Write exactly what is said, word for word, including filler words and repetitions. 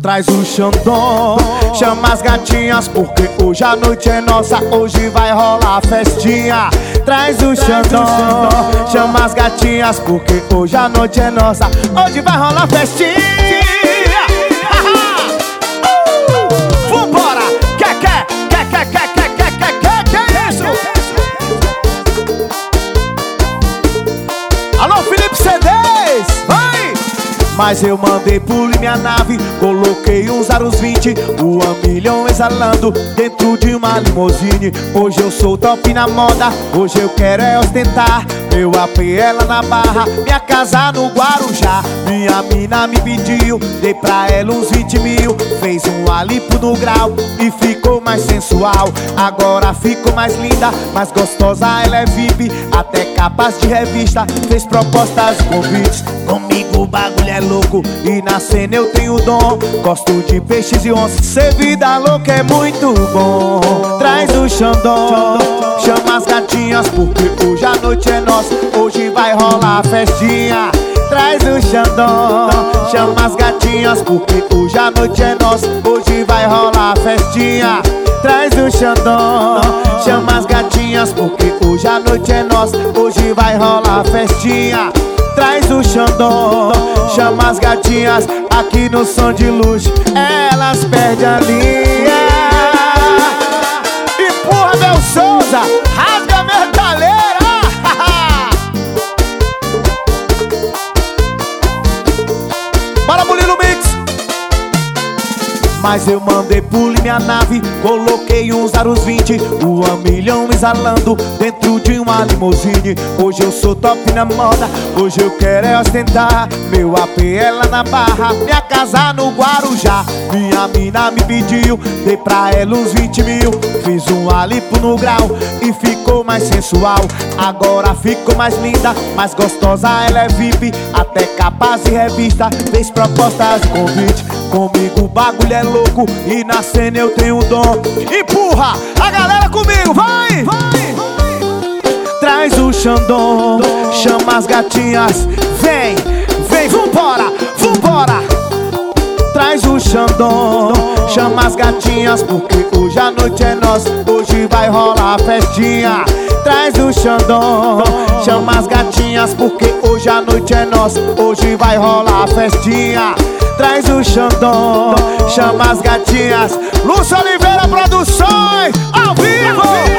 Traz o Xandão, chama as gatinhas, porque hoje a noite é nossa, hoje vai rolar festinha. Traz o Xandão, chama as gatinhas, porque hoje a noite é nossa, hoje vai rolar festinha. Vambora! Quer, quer, quer, quer, quer, quer, quer, quer, quer, que é isso? Alô, Felipe C dez, vai! Mas eu mandei pulir minha nave, coloquei uns aros vinte, o milhão exalando dentro de uma limousine. Hoje eu sou top na moda, hoje eu quero é ostentar. Meu A P ela na Barra, minha casa no Guarujá. Minha mina me pediu, dei pra ela uns vinte mil. Fez um alipo no grau e ficou mais sensual. Agora ficou mais linda, mais gostosa, ela é V I P, até capas de revista. Fez propostas e convites, comigo o bagulho é louco e na cena eu tenho dom. Gosto de peixes e onças, ser vida louca é muito bom. Traz o Xandão, chama as gatinhas, porque hoje a noite é nossa, hoje vai rolar festinha. Traz o Xandão, chama as gatinhas, porque hoje a noite é nossa, hoje vai rolar festinha. Traz o Xandão, chama as gatinhas, porque hoje a noite é nossa, hoje vai rolar festinha. Traz o Xandão, chama as gatinhas, aqui no som de luxo elas perdem a linha. Empurra, Bel Souza, rasga a metaleira. Bora, Mulino Mix. Mas eu mandei pulir minha nave, coloquei uns aros vinte, o milhão exalando dentro de uma limousine. Hoje eu sou top na moda, hoje eu quero é ostentar. Meu A P ela na Barra, minha casa no Guarujá. Minha mina me pediu, dei pra ela uns vinte mil. Fiz um alipo no grau e ficou mais sensual. Agora ficou mais linda, mais gostosa, ela é V I P, até capas de revista. Fez propostas e convite, comigo o bagulho é louco e na cena eu tenho dom. Empurra a galera comigo, vai! Vai! Traz o Xandão, chama as gatinhas, vem, vem, vambora, vambora! Traz o Xandão, chama as gatinhas, porque hoje a noite é nossa, hoje vai rolar festinha. Traz o Xandão, chama as gatinhas, porque hoje a noite é nossa, hoje vai rolar festinha. Traz o Xandão, chama as gatinhas, Lúcio Oliveira Produções, ao vivo!